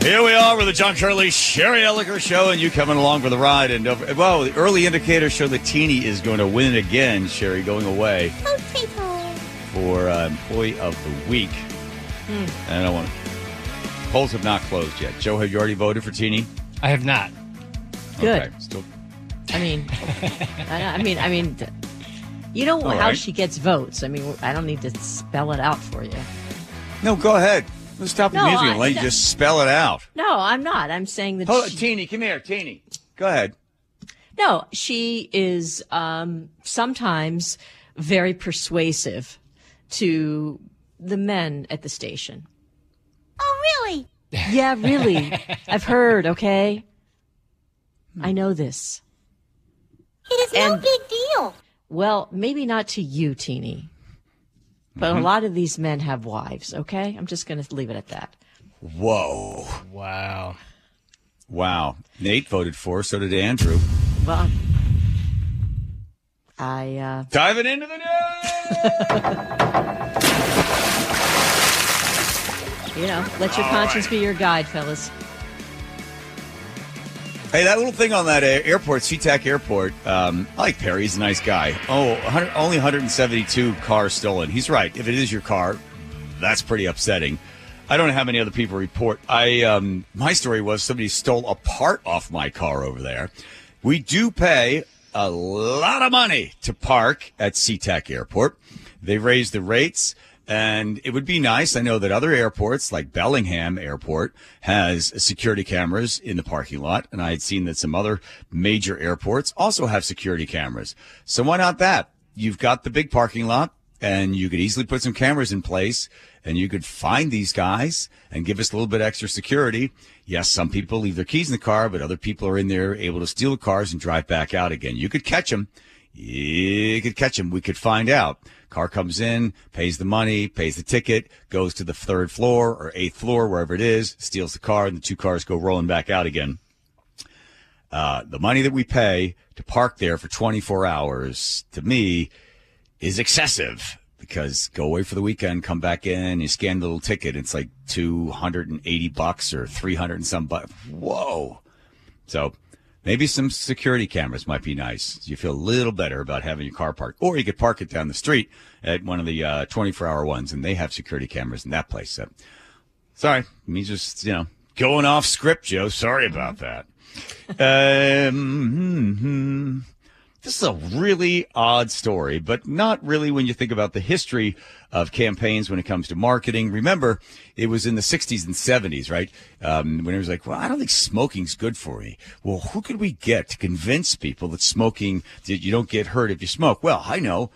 Here we are with the John Curley, Sherry Elliker Show, and you coming along for the ride. And, well, the early indicators show that Teeny is going to win again, Sherry, going away for Employee of the Week. And I don't want to. Polls have not closed yet. Joe, have you already voted for Teeny? I have not. Good. Okay, still. I mean, you know how she gets votes. I mean, I don't need to spell it out for you. No, go ahead. Let's stop the music and let you just spell it out. No, I'm not. I'm saying that Teeny, come here. Teeny. Go ahead. No, she is sometimes very persuasive to the men at the station. Oh, really? Yeah, really. I've heard, okay? I know this. It is no big deal. Well, maybe not to you, Teeny. But a lot of these men have wives, okay? I'm just going to leave it at that. Whoa. Wow. Nate voted for her, so did Andrew. Well, Diving into the news! Let your conscience be your guide, fellas. Hey, that little thing on that airport, SeaTac Airport, I like Perry. He's a nice guy. Only 172 cars stolen. He's right. If it is your car, that's pretty upsetting. I don't know how many other people report. My story was somebody stole a part off my car over there. We do pay a lot of money to park at SeaTac Airport. They raised the rates. And it would be nice. I know that other airports, like Bellingham Airport, has security cameras in the parking lot. And I had seen that some other major airports also have security cameras. So why not that? You've got the big parking lot, and you could easily put some cameras in place, and you could find these guys and give us a little bit extra security. Yes, some people leave their keys in the car, but other people are in there able to steal the cars and drive back out again. You could catch them. We could find out. Car comes in, pays the money, pays the ticket, goes to the 3rd floor or 8th floor, wherever it is, steals the car, and the 2 cars go rolling back out again. The money that we pay to park there for 24 hours, to me, is excessive, because go away for the weekend, come back in, you scan the little ticket, it's like $280 or 300 and some bucks. Whoa. So maybe some security cameras might be nice. You feel a little better about having your car parked. Or you could park it down the street at one of the 24-hour ones, and they have security cameras in that place. So, sorry, me just, going off script, Joe. Sorry about that. This is a really odd story, but not really when you think about the history of campaigns when it comes to marketing. Remember, it was in the 60s and 70s, right? When it was like, well, I don't think smoking's good for me. Well, who could we get to convince people that smoking, that you don't get hurt if you smoke? Well, I know,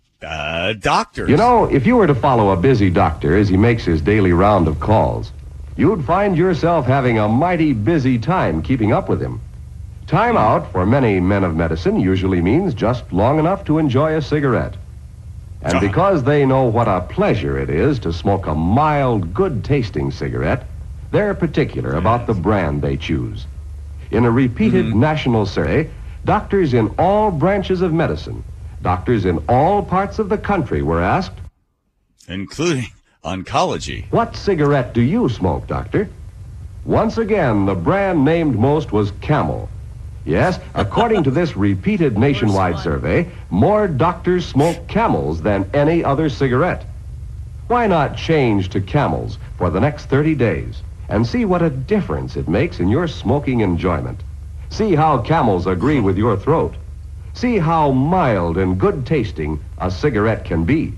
doctors. If you were to follow a busy doctor as he makes his daily round of calls, you'd find yourself having a mighty busy time keeping up with him. Time out for many men of medicine usually means just long enough to enjoy a cigarette. And because they know what a pleasure it is to smoke a mild, good-tasting cigarette, they're particular about the brand they choose. In a repeated national survey, doctors in all branches of medicine, doctors in all parts of the country were asked, including oncology, "What cigarette do you smoke, doctor?" Once again, the brand named most was Camel. Yes, according to this repeated nationwide survey, more doctors smoke Camels than any other cigarette. Why not change to Camels for the next 30 days and see what a difference it makes in your smoking enjoyment? See how Camels agree with your throat. See how mild and good tasting a cigarette can be.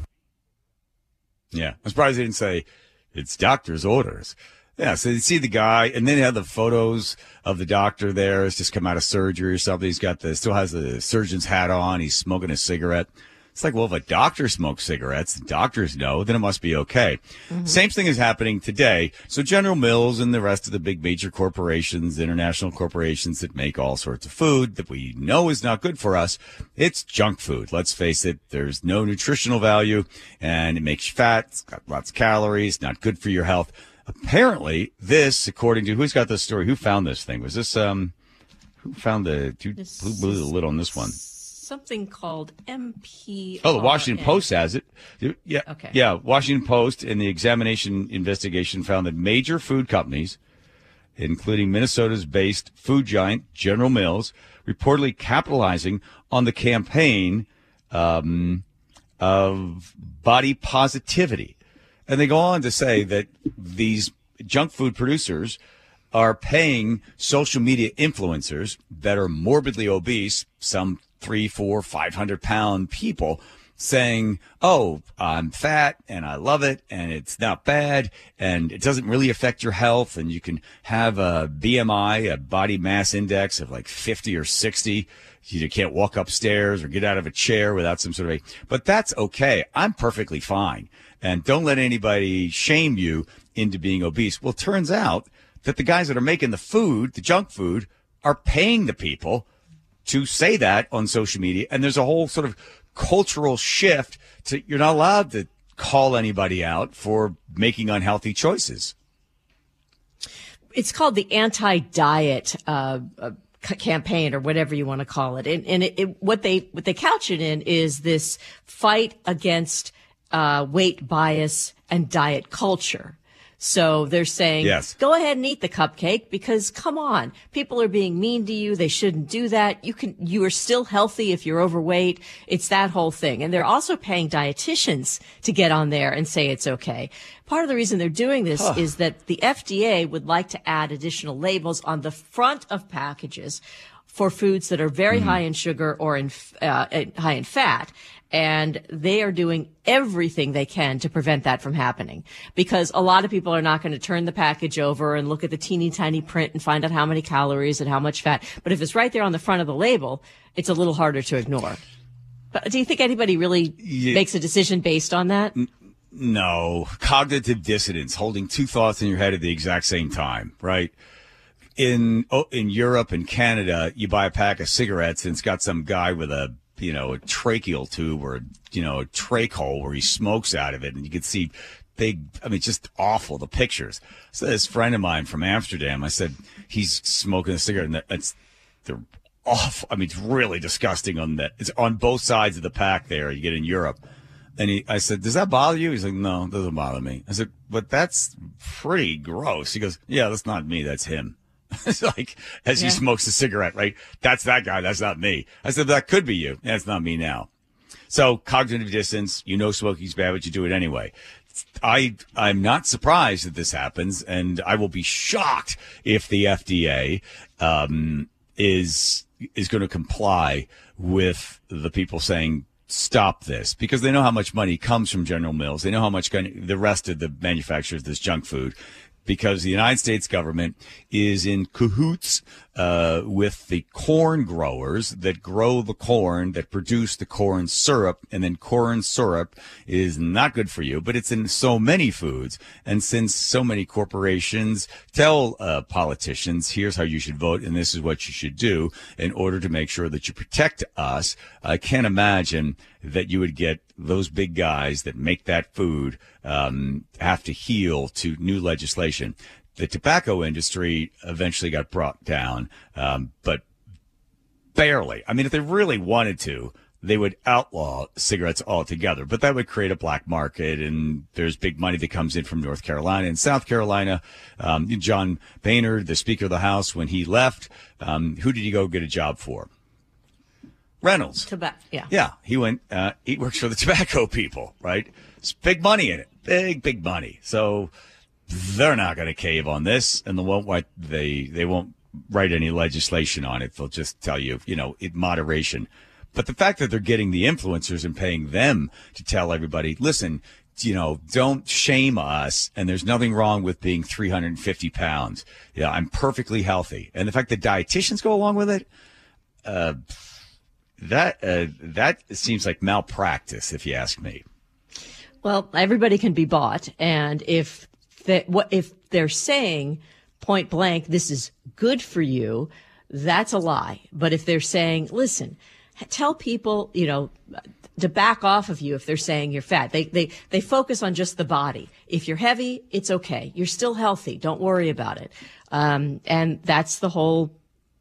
Yeah, I'm surprised they didn't say it's doctor's orders. Yeah, so you see the guy, and then they have the photos of the doctor there. It's just come out of surgery or something. He's got still has the surgeon's hat on. He's smoking a cigarette. It's like, well, if a doctor smokes cigarettes, the doctors know, then it must be okay. Same thing is happening today. So General Mills and the rest of the big major corporations, international corporations that make all sorts of food that we know is not good for us, it's junk food. Let's face it, there's no nutritional value, and it makes you fat. It's got lots of calories, not good for your health. Apparently, this, according to who's got this story, who found this thing? Was this who found who blew the lid on this one? Something called MP. Oh, the Washington Post has it. Yeah, okay. Yeah. Washington Post in the examination investigation found that major food companies including Minnesota's based food giant General Mills, reportedly capitalizing on the campaign of body positivity. And they go on to say that these junk food producers are paying social media influencers that are morbidly obese, some 300, 400, 500-pound people, saying, oh, I'm fat and I love it and it's not bad and it doesn't really affect your health and you can have a BMI, a body mass index of like 50 or 60. You can't walk upstairs or get out of a chair without some sort of but that's okay. I'm perfectly fine. And don't let anybody shame you into being obese. Well, it turns out that the guys that are making the food, the junk food, are paying the people to say that on social media. And there's a whole sort of cultural shift to you're not allowed to call anybody out for making unhealthy choices. It's called the anti-diet campaign or whatever you want to call it. And what they couch it in is this fight against weight bias and diet culture. So they're saying, yes, go ahead and eat the cupcake because come on, people are being mean to you. They shouldn't do that. You are still healthy if you're overweight. It's that whole thing. And they're also paying dietitians to get on there and say it's okay. Part of the reason they're doing this is that the FDA would like to add additional labels on the front of packages for foods that are very high in sugar or high in fat. And they are doing everything they can to prevent that from happening because a lot of people are not going to turn the package over and look at the teeny tiny print and find out how many calories and how much fat. But if it's right there on the front of the label, it's a little harder to ignore. But do you think anybody really makes a decision based on that? No. Cognitive dissonance, holding two thoughts in your head at the exact same time, right? In Europe and Canada, you buy a pack of cigarettes and it's got some guy with a tracheal tube or, a trach hole where he smokes out of it. And you can see just awful, the pictures. So this friend of mine from Amsterdam, I said, he's smoking a cigarette and they're awful. It's really disgusting it's on both sides of the pack there you get in Europe. And I said, does that bother you? He's like, no, it doesn't bother me. I said, but that's pretty gross. He goes, yeah, that's not me. That's him. It's like, he smokes a cigarette, right? That's that guy. That's not me. I said, that could be you. That's not me now. So cognitive dissonance, smoking's bad, but you do it anyway. I'm not surprised that this happens, and I will be shocked if the FDA is going to comply with the people saying, stop this, because they know how much money comes from General Mills. They know how much the rest of the manufacturers of this junk food, because the United States government is in cahoots with the corn growers that grow the corn, that produce the corn syrup, and then corn syrup is not good for you, but it's in so many foods. And since so many corporations tell politicians, here's how you should vote and this is what you should do in order to make sure that you protect us, I can't imagine that you would get those big guys that make that food have to heel to new legislation. The tobacco industry eventually got brought down, but barely. If they really wanted to, they would outlaw cigarettes altogether, but that would create a black market, and there's big money that comes in from North Carolina and South Carolina. John Boehner, the Speaker of the House, when he left, who did he go get a job for? Reynolds. Yeah. He went, he works for the tobacco people, right? It's big money in it. Big money. So they're not going to cave on this, and they won't write any legislation on it. They'll just tell you, in moderation. But the fact that they're getting the influencers and paying them to tell everybody, listen, don't shame us, and there's nothing wrong with being 350 pounds. Yeah, I'm perfectly healthy. And the fact that dietitians go along with it, that seems like malpractice, if you ask me. Well, everybody can be bought, and if they're saying point blank, this is good for you, that's a lie. But if they're saying, listen, tell people, to back off of you if they're saying you're fat. They focus on just the body. If you're heavy, it's okay. You're still healthy. Don't worry about it. And that's the whole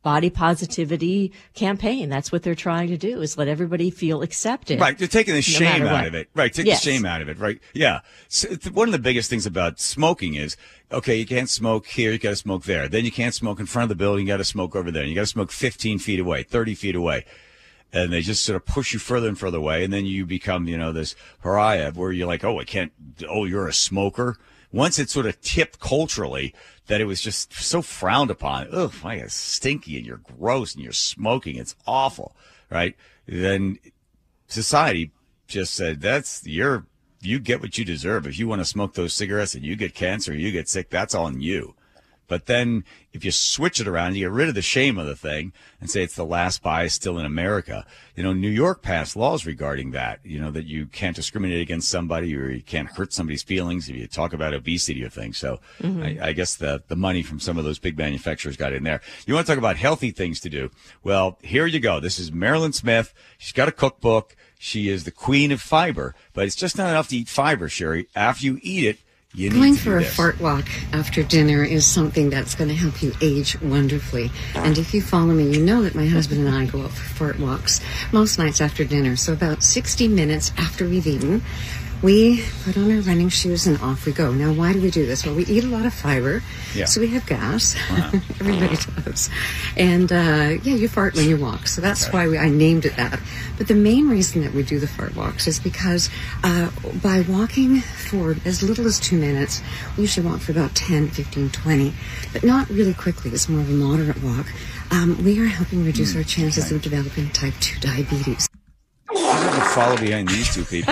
body positivity campaign. That's what they're trying to do, is let everybody feel accepted. Right. They're taking the shame matter out what. of it. Right. Take Yes. the shame out of it. Right. Yeah. So one of the biggest things about smoking is, okay, you can't smoke here. You got to smoke there. Then you can't smoke in front of the building. You got to smoke over there. And you got to smoke 15 feet away, 30 feet away. And they just sort of push you further and further away. And then you become, this pariah where you're like, you're a smoker. Once it sort of tipped culturally that it was just so frowned upon. Ugh, my, it's stinky and you're gross and you're smoking. It's awful, right? Then society just said, you get what you deserve. If you want to smoke those cigarettes and you get cancer, you get sick, that's on you. But then if you switch it around, you get rid of the shame of the thing and say it's the last buy still in America. New York passed laws regarding that, that you can't discriminate against somebody or you can't hurt somebody's feelings if you talk about obesity or things. So I guess the money from some of those big manufacturers got in there. You want to talk about healthy things to do? Well, here you go. This is Marilyn Smith. She's got a cookbook. She is the queen of fiber, but it's just not enough to eat fiber, Sherry. After you eat it, you need Going to do for a this. fart walk after dinner is something that's going to help you age wonderfully. And if you follow me, you know that my husband and I go out for fart walks most nights after dinner. So about 60 minutes after we've eaten, we put on our running shoes and off we go. Now, why do we do this? Well, we eat a lot of fiber, so we have gas. Everybody does. And, you fart when you walk. So that's why I named it that. But the main reason that we do the fart walks is because by walking for as little as 2 minutes, we usually walk for about 10, 15, 20, but not really quickly. It's more of a moderate walk. We are helping reduce our chances of developing type 2 diabetes. I'm going to follow behind these two people.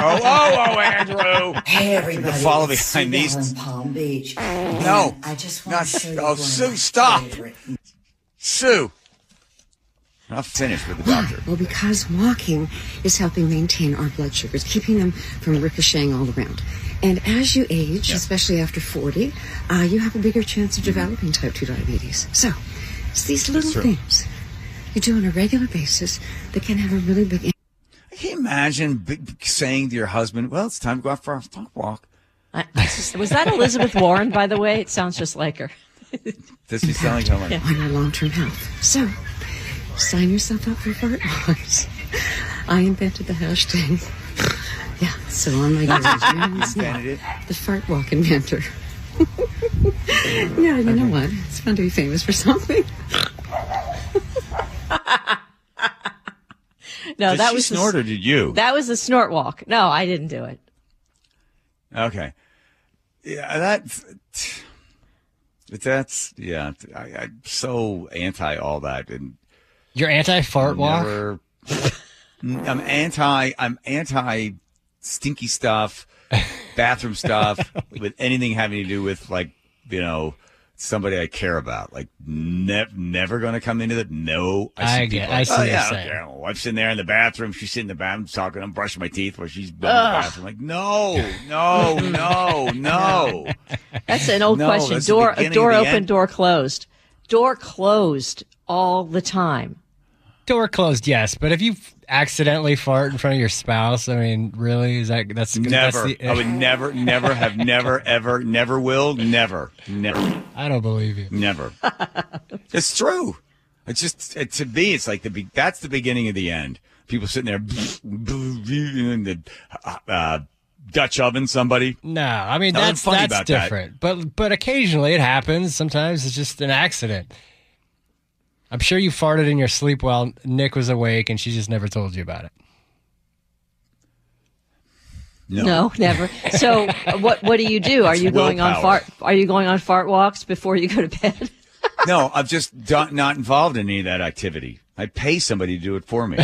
Andrew! Hey, everybody. To follow it's behind Sue these- Bell in Palm Beach. No. I just want to show you one of Sue, my stop. favorite- Sue! I'll finish with the Why? doctor. Well, because walking is helping maintain our blood sugars, keeping them from ricocheting all around. And as you age, especially after 40, you have a bigger chance of developing type 2 diabetes. So, it's these little true. things you do on a regular basis that can have a really big impact. Can you imagine saying to your husband, well, it's time to go out for a fart walk? Was that Elizabeth Warren, by the way? It sounds just like her. Does he sound like Helen? on your long-term health. So, sign yourself up for fart walks. I invented the hashtag. Yeah, so on my Invented it? the fart walk inventor. Yeah, you know what? It's fun to be famous for something. No, Did that she was snort or did you? that was the snort walk. No, I didn't do it. Okay. Yeah, I'm so anti all that. And You're anti-fart walk? I'm anti stinky stuff, bathroom stuff, with anything having to do with somebody I care about. Like never going to come into that. No, I see get- people I like, see oh what yeah, you're I don't saying. care. My wife's in there in the bathroom. She's sitting in the bathroom talking. I'm brushing my teeth while she's in the bathroom. Like no. That's an old No, question. that's the Door beginning door of the open, end. door closed. Door closed all the time. Door closed, yes. But if you accidentally fart in front of your spouse, I mean, really? Never. That's I would never, never will, never. I don't believe you. Never. It's true. It's just to me, it's like that's the beginning of the end. People sitting there in the Dutch oven. Somebody. No, I mean Nothing that's funny about that. different. But occasionally it happens. Sometimes it's just an accident. I'm sure you farted in your sleep while Nick was awake, and she just never told you about it. No, never. So what do you do? Are you going on willpower. fart walks before you go to bed? No, I'm just not involved in any of that activity. I pay somebody to do it for me.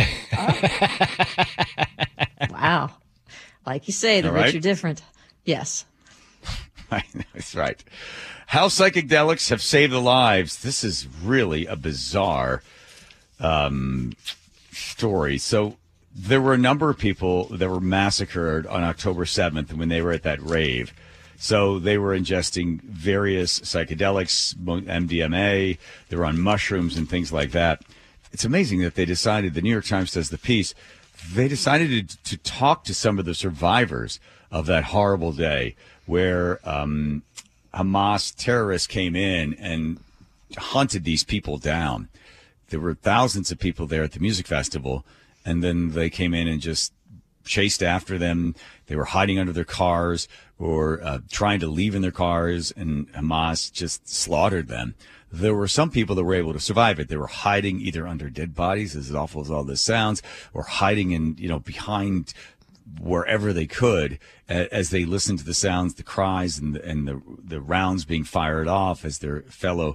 Wow. Like you say, the All rich right. are different. Yes. I know, that's right. How psychedelics have saved the lives. This is really a bizarre story. So there were a number of people that were massacred on October 7th when they were at that rave. So they were ingesting various psychedelics, MDMA. They were on mushrooms and things like that. It's amazing that they decided, the New York Times does the piece, they decided to talk to some of the survivors of that horrible day where Hamas terrorists came in and hunted these people down. There were thousands of people there at the music festival, and then they came in and just chased after them. They were hiding under their cars or trying to leave in their cars, and Hamas just slaughtered them. There were some people that were able to survive it. They were hiding either under dead bodies, as awful as all this sounds, or hiding in, behind wherever they could as they listened to the sounds, the cries, and the rounds being fired off as their fellow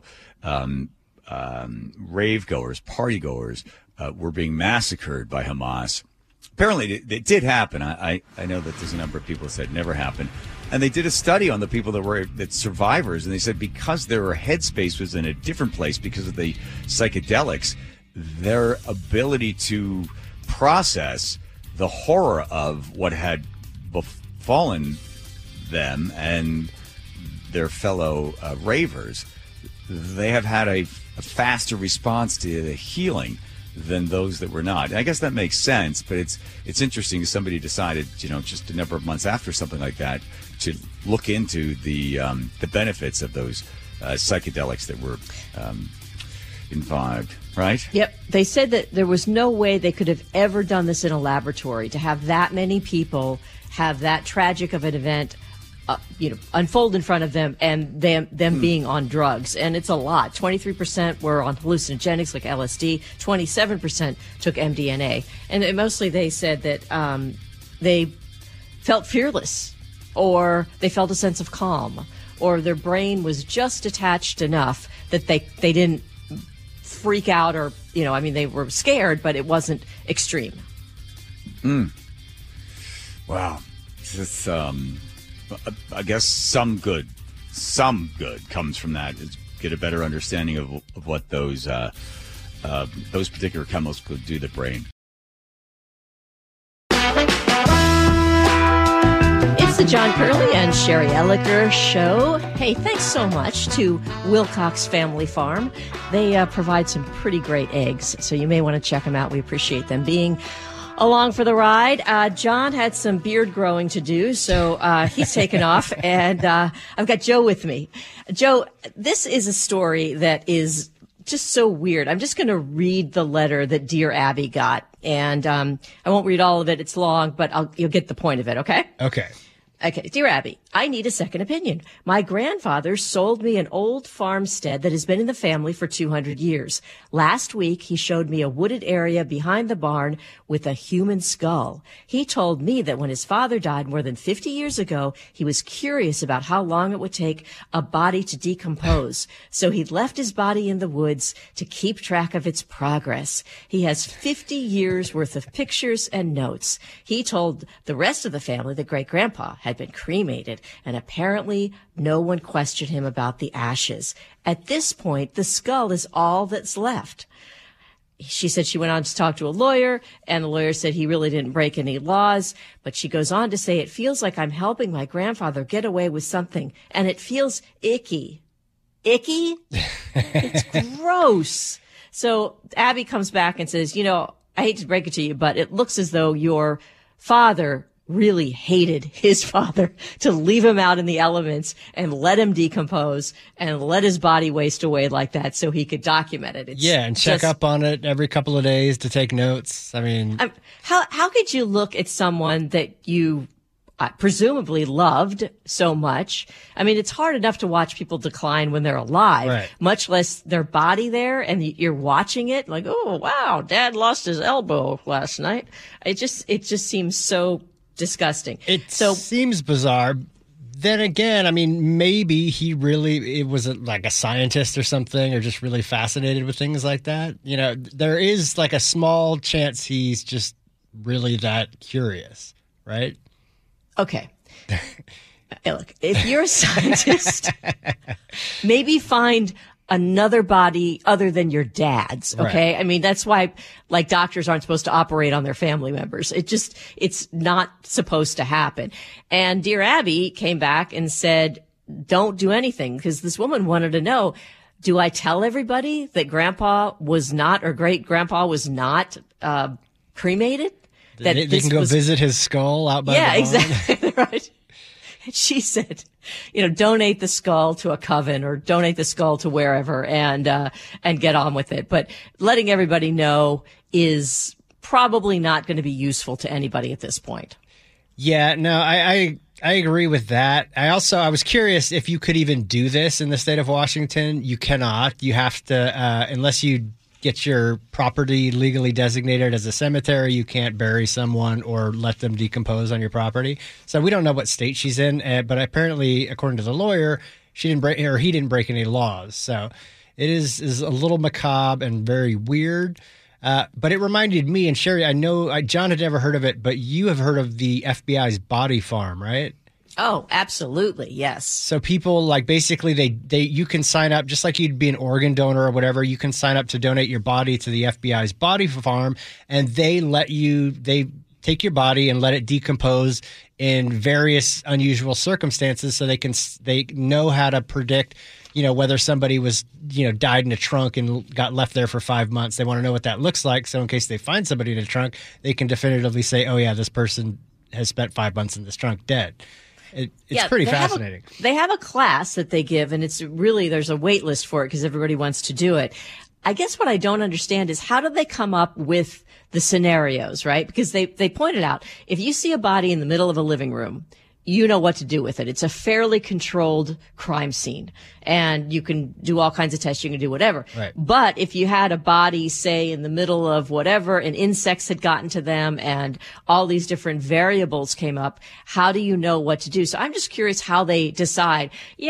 rave goers, party goers, were being massacred by Hamas. Apparently, it did happen. I know that there's a number of people that said it never happened. And they did a study on the people that survivors, and they said because their headspace was in a different place because of the psychedelics, their ability to process the horror of what had befallen them and their fellow ravers, they have had a faster response to the healing than those that were not. And I guess that makes sense, but it's interesting. Somebody decided, just a number of months after something like that, to look into the benefits of those psychedelics that were imbibed, right? Yep. They said that there was no way they could have ever done this in a laboratory, to have that many people have that tragic of an event unfold in front of them, and them being on drugs. And it's a lot. 23% were on hallucinogenics like LSD. 27% took MDMA. And mostly they said that they felt fearless, or they felt a sense of calm, or their brain was just detached enough that they didn't freak out, or, they were scared, but it wasn't extreme. Wow. It's I guess some good comes from that. Is get a better understanding of what those particular chemicals could do to the brain. It's the John Curley and Sherry Elliker show. Hey, thanks so much to Wilcox Family Farm. They provide some pretty great eggs, so you may want to check them out. We appreciate them being along for the ride. John had some beard growing to do, so he's taken off, and I've got Joe with me. Joe, this is a story that is just so weird. I'm just going to read the letter that Dear Abby got, and I won't read all of it. It's long, but you'll get the point of it, okay? Okay. Okay, Dear Abby, I need a second opinion. My grandfather sold me an old farmstead that has been in the family for 200 years. Last week, he showed me a wooded area behind the barn with a human skull. He told me that when his father died more than 50 years ago, he was curious about how long it would take a body to decompose. So he left his body in the woods to keep track of its progress. He has 50 years worth of pictures and notes. He told the rest of the family that great-grandpa had been cremated, and apparently no one questioned him about the ashes. At this point, the skull is all that's left. She said she went on to talk to a lawyer, and the lawyer said he really didn't break any laws. But she goes on to say, it feels like I'm helping my grandfather get away with something, and it feels icky. Icky? It's gross. So Abby comes back and says, I hate to break it to you, but it looks as though your father really hated his father to leave him out in the elements and let him decompose and let his body waste away like that so he could document it. And check up on it every couple of days to take notes. I mean, how could you look at someone that you presumably loved so much? I mean, it's hard enough to watch people decline when they're alive, right, much less their body there, and you're watching it like, oh, wow, Dad lost his elbow last night. It just seems so disgusting. It seems bizarre. Then again, I mean, maybe it was like a scientist or something, or just really fascinated with things like that. There is like a small chance he's just really that curious, right? Okay. Look, if you're a scientist, maybe find another body other than your dad's. Okay. Right. I mean, that's why like doctors aren't supposed to operate on their family members. It's not supposed to happen. And Dear Abby came back and said, don't do anything, because this woman wanted to know, do I tell everybody that grandpa was not, or great grandpa was not, cremated? That they can go visit his skull out by the barn? Yeah, exactly. Right. she said, donate the skull to a coven or donate the skull to wherever and get on with it. But letting everybody know is probably not going to be useful to anybody at this point. Yeah, no, I agree with that. I was curious if you could even do this in the state of Washington. You cannot. You have to, unless you get your property legally designated as a cemetery, you can't bury someone or let them decompose on your property. So we don't know what state she's in, but apparently, according to the lawyer, he didn't break any laws. So it is a little macabre and very weird. But it reminded me, and Sherry, I know John had never heard of it, but you have heard of the FBI's body farm, right? Oh, absolutely. Yes. So people basically you can sign up just like you'd be an organ donor or whatever. You can sign up to donate your body to the FBI's body farm, and they take your body and let it decompose in various unusual circumstances so they know how to predict, whether somebody was, died in a trunk and got left there for 5 months. They want to know what that looks like. So in case they find somebody in a trunk, they can definitively say, oh yeah, this person has spent 5 months in this trunk dead. It's pretty fascinating. They have a class that they give, and there's a wait list for it because everybody wants to do it. I guess what I don't understand is how do they come up with the scenarios, right? Because they pointed out, if you see a body in the middle of a living room, you know what to do with it. It's a fairly controlled crime scene, and you can do all kinds of tests. You can do whatever. Right. But if you had a body, say, in the middle of whatever, and insects had gotten to them and all these different variables came up, how do you know what to do? So I'm just curious how they decide, they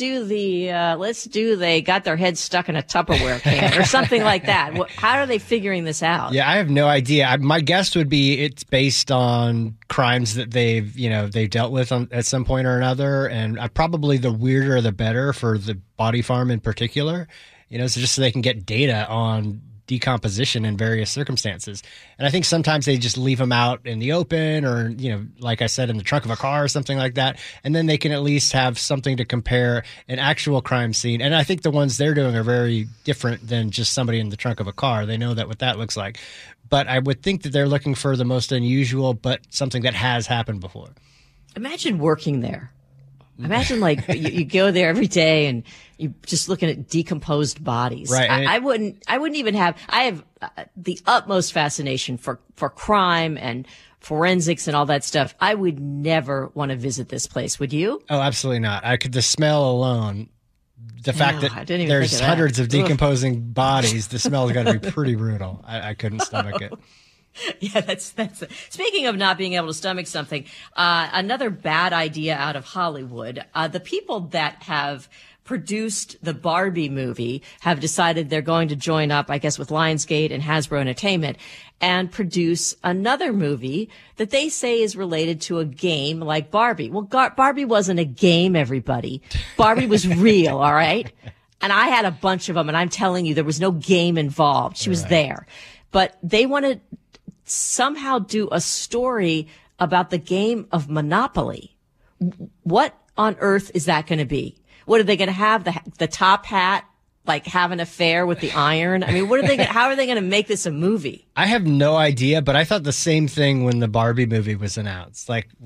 got their head stuck in a Tupperware can or something like that. How are they figuring this out? Yeah, I have no idea. My guess would be it's based on crimes that they've dealt with at some point or another, and probably the weirder the better for the body farm in particular, so just so they can get data on decomposition in various circumstances. And I think sometimes they just leave them out in the open or, like I said, in the trunk of a car or something like that. And then they can at least have something to compare an actual crime scene. And I think the ones they're doing are very different than just somebody in the trunk of a car. They know what that looks like. But I would think that they're looking for the most unusual, but something that has happened before. Imagine working there. Imagine you go there every day and you're just looking at decomposed bodies. Right. I wouldn't even have, I have the utmost fascination for crime and forensics and all that stuff. I would never want to visit this place. Would you? Oh, absolutely not. The smell alone, the fact that there's hundreds of decomposing bodies, the smell is going to be pretty brutal. I couldn't stomach it. Yeah, that's it. Speaking of not being able to stomach something, another bad idea out of Hollywood. The people that have produced the Barbie movie have decided they're going to join up, I guess, with Lionsgate and Hasbro Entertainment and produce another movie that they say is related to a game like Barbie. Well, Barbie wasn't a game, everybody. Barbie was real, all right? And I had a bunch of them, and I'm telling you, there was no game involved. She was there. But they want to somehow do a story about the game of Monopoly. What on earth is that going to be? What are they going to have? The top hat, have an affair with the iron? I mean, how are they going to make this a movie? I have no idea, but I thought the same thing when the Barbie movie was announced.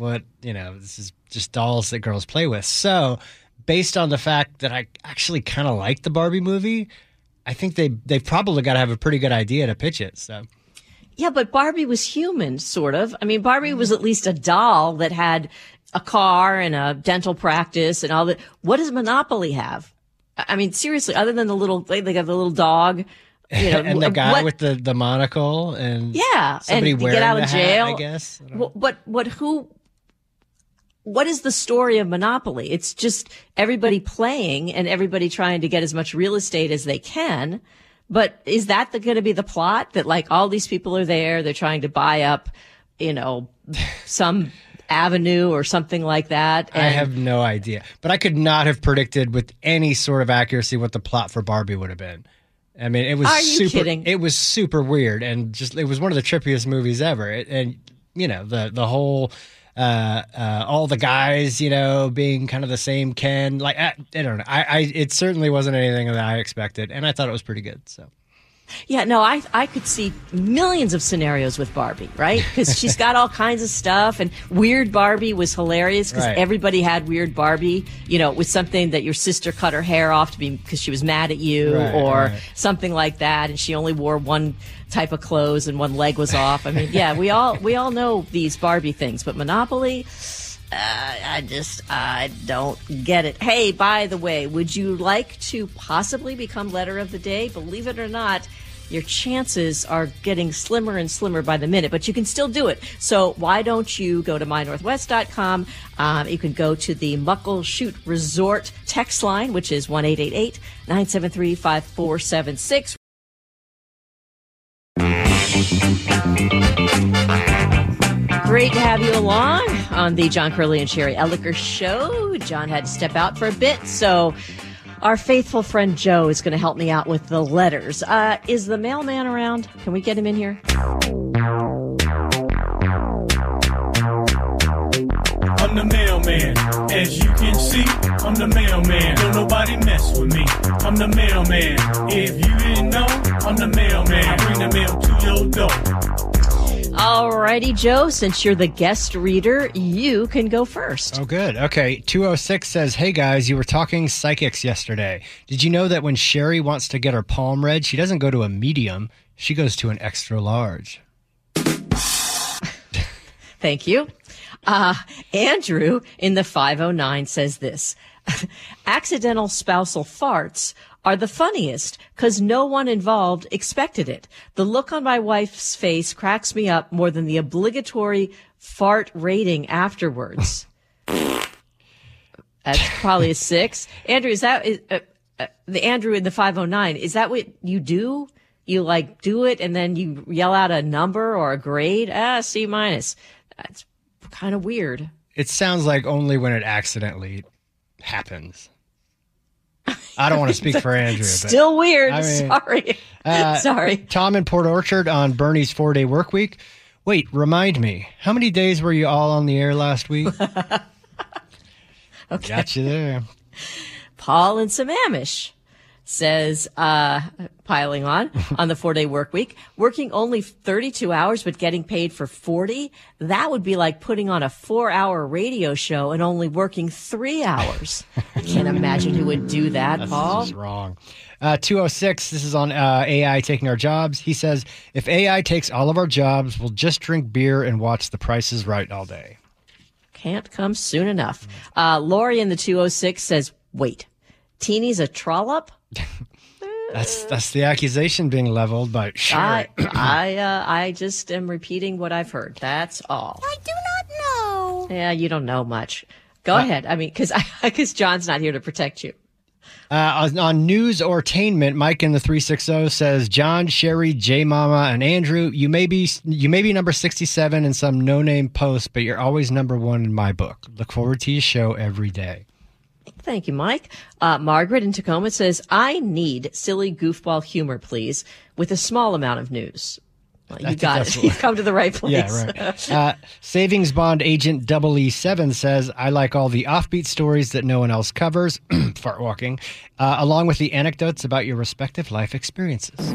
This is just dolls that girls play with. So based on the fact that I actually kind of like the Barbie movie, I think they've probably got to have a pretty good idea to pitch it. So. Yeah, but Barbie was human, sort of. I mean, Barbie was at least a doll that had a car and a dental practice and all that. What does Monopoly have? I mean, seriously, other than they got the little dog, and the guy with the monocle and somebody and wearing get out the of jail. Hat, I guess. What is the story of Monopoly? It's just everybody playing and everybody trying to get as much real estate as they can. But is that going to be the plot? That all these people are there, they're trying to buy up, some avenue or something like that? I have no idea. But I could not have predicted with any sort of accuracy what the plot for Barbie would have been. I mean, it was kidding? It was super weird, and it was one of the trippiest movies ever. And the whole all the guys, being kind of the same Ken. I don't know. It certainly wasn't anything that I expected, and I thought it was pretty good. So, Yeah, no, I could see millions of scenarios with Barbie, right? Because she's got all kinds of stuff, and Weird Barbie was hilarious because everybody had Weird Barbie, with something that your sister cut her hair off because she was mad at you, or something like that, and she only wore one type of clothes and one leg was off. I mean, yeah, we all know these Barbie things, but Monopoly, I don't get it. Hey, by the way, would you like to possibly become letter of the day? Believe it or not, your chances are getting slimmer and slimmer by the minute, but you can still do it. So why don't you go to mynorthwest.com? You can go to the Muckleshoot Resort text line, which is 1-888-973-5476. Great to have you along on the John Curley and Sherry Elliker show. John had to step out for a bit, so our faithful friend Joe is going to help me out with the letters. Is the mailman around? Can we get him in here? I'm the mailman. As you can see, I'm the mailman. Don't nobody mess with me. I'm the mailman. If you didn't know, I'm the mailman. I bring the mail to your door. Alrighty, Joe, since you're the guest reader, you can go first. Oh, good. Okay, 206 says, hey, guys, you were talking psychics yesterday. Did you know that when Sherry wants to get her palm read, she doesn't go to a medium, she goes to an extra large? Thank you. Andrew in the 509 says this. Accidental spousal farts are the funniest because no one involved expected it. The look on my wife's face cracks me up more than the obligatory fart rating afterwards. That's probably a 6. Andrew, is that the Andrew in the 509? Is that what you do? You do it and then you yell out a number or a grade? C-. That's kind of weird. It sounds like only when it accidentally happens. I don't want to speak for Andrew. Still weird. Sorry. Sorry. Tom in Port Orchard on Bernie's 4-day work week. Wait, remind me, how many days were you all on the air last week? Okay. Got you there. Paul in Sammamish says, piling on the 4-day work week, working only 32 hours but getting paid for 40. That would be like putting on a 4-hour radio show and only working 3 hours. I can't imagine who would do that, Paul. That's wrong. 206, this is on AI taking our jobs. He says, if AI takes all of our jobs, we'll just drink beer and watch The Price is Right all day. Can't come soon enough. Lori in the 206 says, wait, Teeny's a trollop? That's the accusation being leveled, but sure. I just am repeating what I've heard. That's all. I do not know. Yeah, you don't know much. Go ahead. I mean, because John's not here to protect you. On News Ortainment, Mike in the 360 says, John, Sherry, J Mama, and Andrew, you may be number 67 in some no-name post, but you're always number 1 in my book. Look forward to your show every day. Thank you, Mike. Margaret in Tacoma says, I need silly goofball humor, please, with a small amount of news. Well, you got it. You've come to the right place. Yeah, right. Savings Bond Agent EE7 says, I like all the offbeat stories that no one else covers, fart walking, along with the anecdotes about your respective life experiences.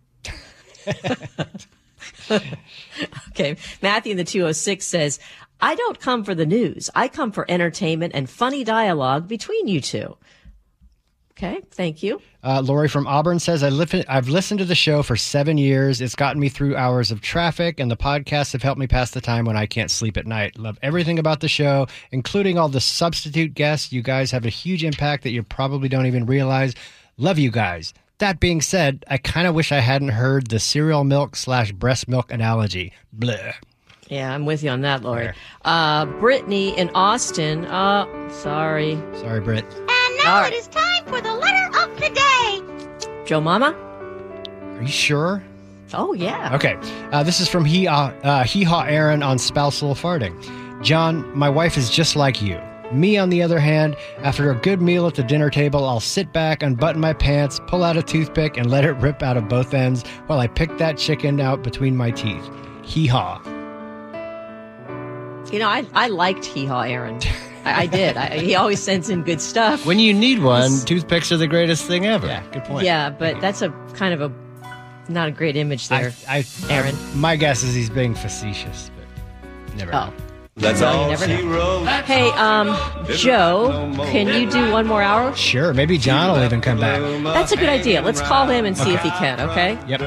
Okay. Matthew in the 206 says, I don't come for the news. I come for entertainment and funny dialogue between you two. Okay, thank you. Lori from Auburn says, I've listened to the show for 7 years. It's gotten me through hours of traffic, and the podcasts have helped me pass the time when I can't sleep at night. Love everything about the show, including all the substitute guests. You guys have a huge impact that you probably don't even realize. Love you guys. That being said, I kind of wish I hadn't heard the cereal milk / breast milk analogy. Bleh. Yeah, I'm with you on that, Lori. Brittany in Austin. Sorry. Sorry, Britt. And now it is time for the letter of the day. Joe Mama? Are you sure? Oh, yeah. Okay. This is from Hee-Haw Aaron on spousal farting. John, my wife is just like you. Me, on the other hand, after a good meal at the dinner table, I'll sit back, unbutton my pants, pull out a toothpick, and let it rip out of both ends while I pick that chicken out between my teeth. Hee-haw. You know, I liked Hee-Haw Aaron. I did. He always sends in good stuff. When you need one, toothpicks are the greatest thing ever. Yeah, good point. Yeah, but that's a kind of a Not a great image there, Aaron. My guess is he's being facetious, but never know. That's Well, you all never she know. wrote. Hey, Joe, can you do one more hour? Sure, maybe John will even come back. That's a good idea. Let's call him and see if he can, okay? Yep.